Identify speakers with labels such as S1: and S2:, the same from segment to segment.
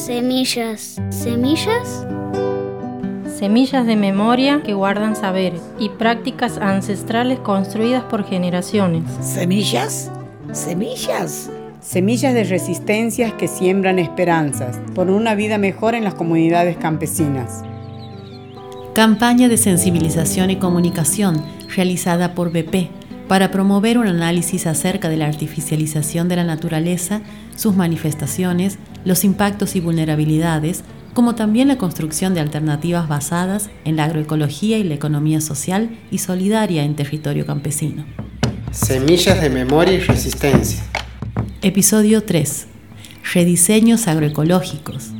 S1: Semillas. ¿Semillas?
S2: Semillas de memoria que guardan saberes y prácticas ancestrales construidas por generaciones.
S3: ¿Semillas? ¿Semillas?
S4: Semillas de resistencias que siembran esperanzas por una vida mejor en las comunidades campesinas.
S5: Campaña de sensibilización y comunicación realizada por BP para promover un análisis acerca de la artificialización de la naturaleza, sus manifestaciones, los impactos y vulnerabilidades, como también la construcción de alternativas basadas en la agroecología y la economía social y solidaria en territorio campesino.
S6: Semillas de memoria y resistencia.
S5: Episodio 3. Rediseños agroecológicos.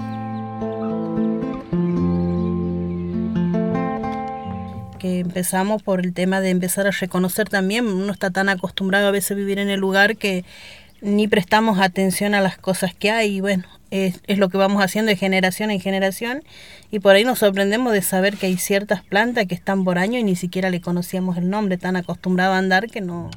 S7: Que empezamos por el tema de empezar a reconocer también, uno está tan acostumbrado a veces a vivir en el lugar que ni prestamos atención a las cosas que hay y bueno, es lo que vamos haciendo de generación en generación y por ahí nos sorprendemos de saber que hay ciertas plantas que están por años y ni siquiera le conocíamos el nombre, tan acostumbrado a andar que no.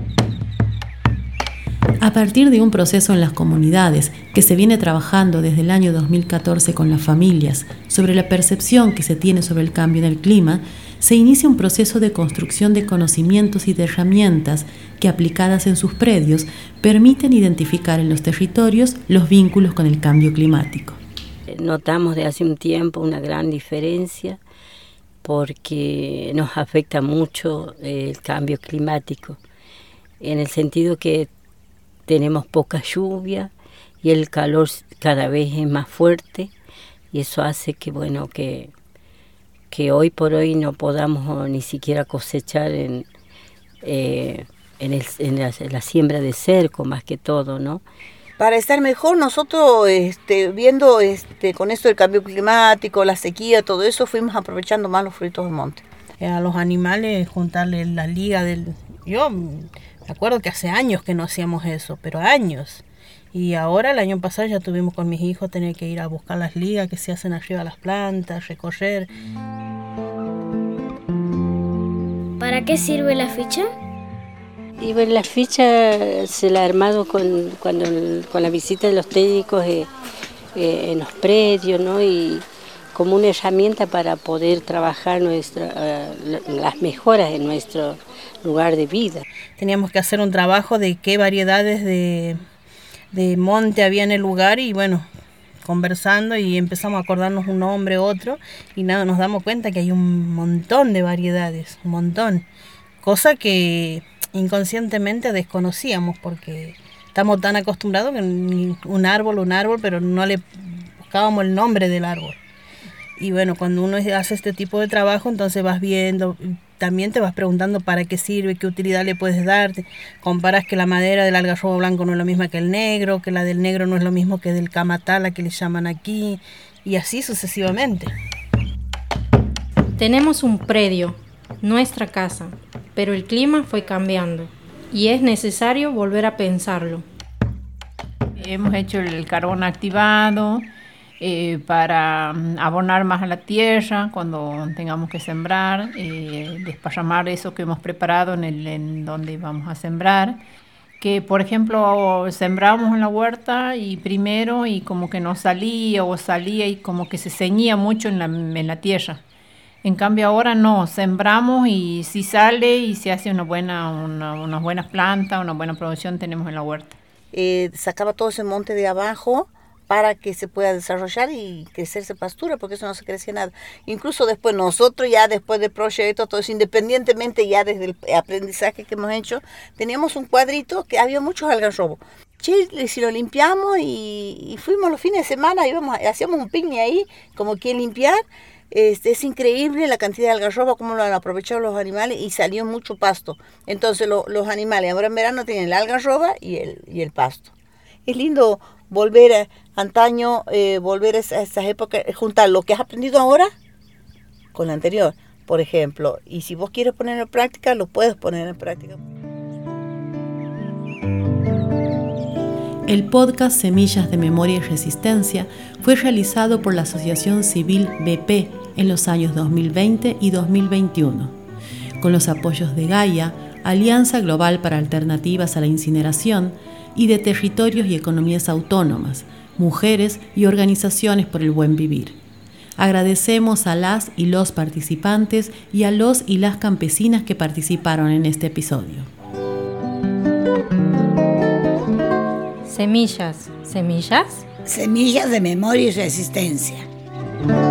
S5: A partir de un proceso en las comunidades que se viene trabajando desde el año 2014 con las familias sobre la percepción que se tiene sobre el cambio en el clima, se inicia un proceso de construcción de conocimientos y de herramientas que, aplicadas en sus predios, permiten identificar en los territorios los vínculos con el cambio climático.
S8: Notamos de hace un tiempo una gran diferencia porque nos afecta mucho el cambio climático, en el sentido que tenemos poca lluvia y el calor cada vez es más fuerte y eso hace que, bueno, que hoy por hoy no podamos ni siquiera cosechar en la siembra de cerco más que todo, ¿no?
S9: Para estar mejor nosotros viendo con esto del cambio climático, la sequía, todo eso, fuimos aprovechando más los frutos del monte.
S7: A los animales juntarle la liga yo me acuerdo que hace años que no hacíamos eso, pero años. Y ahora el año pasado ya tuvimos con mis hijos tener que ir a buscar las ligas que se hacen arriba de las plantas, recorrer.
S1: ¿Para qué sirve la ficha?
S8: Y bueno, la ficha se la ha armado con la visita de los técnicos en los predios, ¿no? Y como una herramienta para poder trabajar las mejoras en nuestro lugar de vida.
S7: Teníamos que hacer un trabajo de qué variedades de monte había en el lugar y bueno, conversando y empezamos a acordarnos un nombre, otro y nada, nos damos cuenta que hay un montón de variedades, un montón, cosa que inconscientemente desconocíamos porque estamos tan acostumbrados que un árbol, pero no le buscábamos el nombre del árbol. Y bueno, cuando uno hace este tipo de trabajo, entonces vas viendo, también te vas preguntando para qué sirve, qué utilidad le puedes dar. Comparas que la madera del algarrobo blanco no es lo mismo que el negro, que la del negro no es lo mismo que del camatala que le llaman aquí, y así sucesivamente.
S2: Tenemos un predio, nuestra casa, pero el clima fue cambiando y es necesario volver a pensarlo.
S10: Hemos hecho el carbón activado para abonar más a la tierra cuando tengamos que sembrar, desparramar eso que hemos preparado en donde vamos a sembrar. Que por ejemplo sembramos en la huerta y primero y como que no salía y como que se ceñía mucho en la tierra. En cambio ahora no, sembramos y si sale y se hace unas buenas plantas, una buena producción tenemos en la huerta.
S9: Sacaba todo ese monte de abajo para que se pueda desarrollar y crecerse pastura, porque eso no se crecía nada. Incluso después nosotros ya después del proyecto, todo eso, independientemente ya desde el aprendizaje que hemos hecho, teníamos un cuadrito que había muchos algarrobos. Si lo limpiamos y fuimos los fines de semana, hacíamos un picnic ahí, como que limpiar. Es increíble la cantidad de algarroba, cómo lo han aprovechado los animales y salió mucho pasto. Entonces los animales ahora en verano tienen la algarroba y el pasto. Es lindo volver antaño, volver a esas épocas, juntar lo que has aprendido ahora con lo anterior, por ejemplo. Y si vos quieres ponerlo en práctica, lo puedes poner en práctica.
S5: El podcast Semillas de Memoria y Resistencia fue realizado por la Asociación Civil BP en los años 2020 y 2021, con los apoyos de Gaia, Alianza Global para Alternativas a la Incineración, y de Territorios y Economías Autónomas, mujeres y organizaciones por el buen vivir. Agradecemos a las y los participantes y a los y las campesinas que participaron en este episodio.
S2: Semillas. ¿Semillas?
S3: Semillas de memoria y resistencia.